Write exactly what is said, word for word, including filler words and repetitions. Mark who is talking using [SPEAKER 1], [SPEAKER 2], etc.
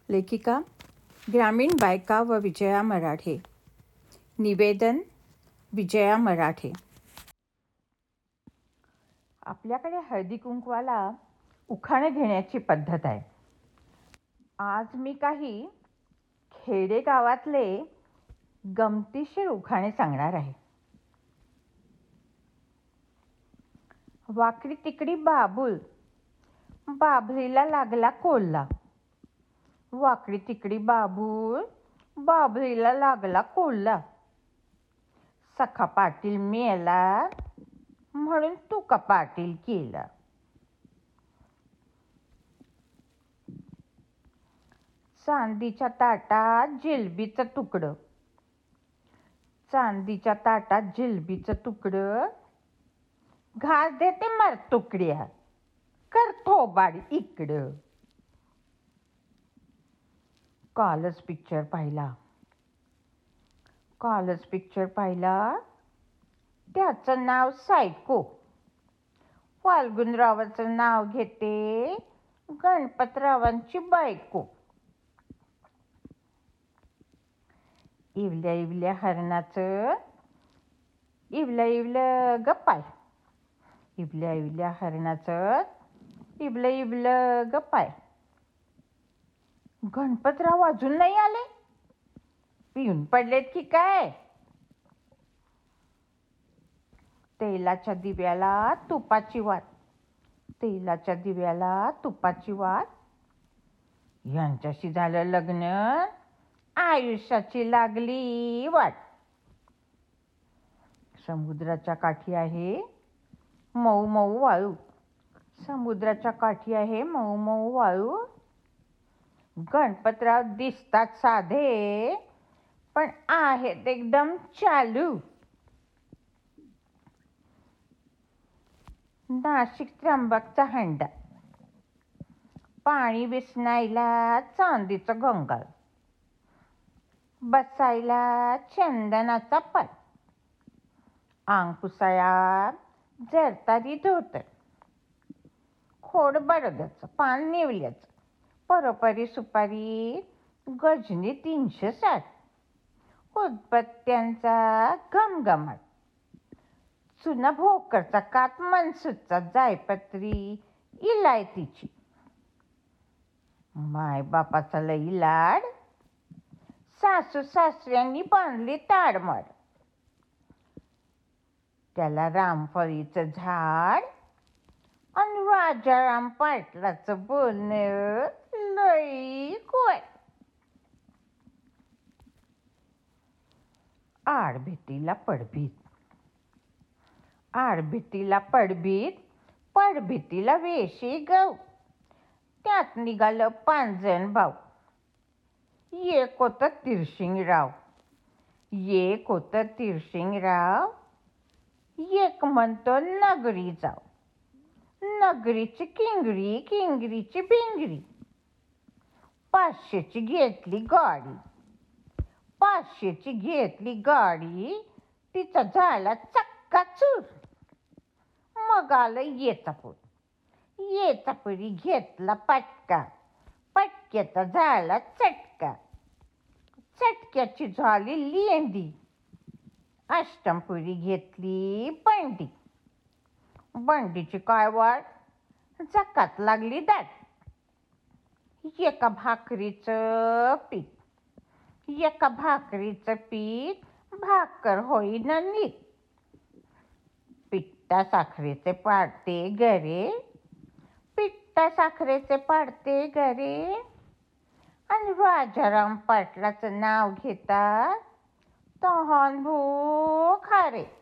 [SPEAKER 1] लेखिका ग्रामीण बायका व विजया मराठे. निवेदन विजया मराठे. आपल्याकडे हळदी कुंकवाला उखाणे घेण्याची पद्धत आहे. आज मी काही खेडेगावातले गमतीशीर उखाणे सांगणार आहे. वाकडी तिकडी बाबूल, बाभरीला लागला कोल्हा. वाकडी तिकडी बाबूल, बाभरीला लागला कोल्हा. सखा पाटील मेला, म्हणून तुका पाटील केला. चांदीच्या ताटात जिलबीचं तुकडं, चांदीच्या ताटात जिलबीचं तुकडं. घास देते मर तुकड्या, कर थोबाड इकडं. कालच पिक्चर पाहिला, कालच पिक्चर पाहिला. त्याचं नाव सायको. फाल्गुनरावाचं नाव घेते गणपतरावांची बायको. इवल्या इवल्या हरणाचं इवल्या इवल्या गप्पाय. इवल्या इवल्या हरणाचं इवलं इवलं गप्पाय. गणपतराव अजून नाही आले, पिऊन पडलेत की काय? तेलाच्या दिव्याला तुपाची वात, तेलाच्या दिव्याला तुपाची वात. यांच्याशी झालं लग्न, आयुष्याची लागली वाट. समुद्राच्या काठी आहे मऊ मऊ वाळू, समुद्राच्या काठी आहे मऊ मऊ वाळू. गणपतराव दिसतात साधे, पण आहेत एकदम चालू. नाशिक त्र्यंबकचा हंडा, पाणी विसनायला चांदीचं घंगाळ. बसायला चंदनाचा पाट, अंग पुसाया जरतारी धोतर. खोड बडग्याचं, पान निवल्याचं, परोपरी सुपारी गजनी तीनशे साठ. उदबत्त्यांचा घमघमाट, चुना भोकरचा कात, मनसूचा जायपत्री इलायतीची. माय बापाचा लई लाड, सासू सासऱ्यांनी बांधली ताडमाड. त्याला रामफळीचं झाड आणि राजाराम पाटलाचं बोलणं लई गोड. आडभीतीला पडभीत, आडभीतीला पडभीत, पडभीतीला वेशी गव. त्यात निघालं पांजण भाऊ. एक होतं तिरशिंगराव, एक होतं तिरशिंगराव. एक म्हणतो नगरी जाव, नगरीची किंगरी, किंगरीची बिंगरी. पाचशेची घेतली गाडी, पाचशेची घेतली गाडी. तिचा झाला चक्काचूर. मग आलं येचापूर, येचापुरी घेतला पटका, पटक्याचा झाला चटका. चटक्याची झाली लेंडी, अष्टमपुरी घेतली बंडी. बंडीची काय वाट, जकात लागली दाट. एका भाकरीचं पीठ, एका भाकरीचं पीठ, भाकर होईना नीट. पिठ्ठा साखरेचे पाडते गरे, पिठ्ठा साखरेचे पाडते गरे. आणि राजाराम पाटलाचं नाव घेतात तहान भूक हारे.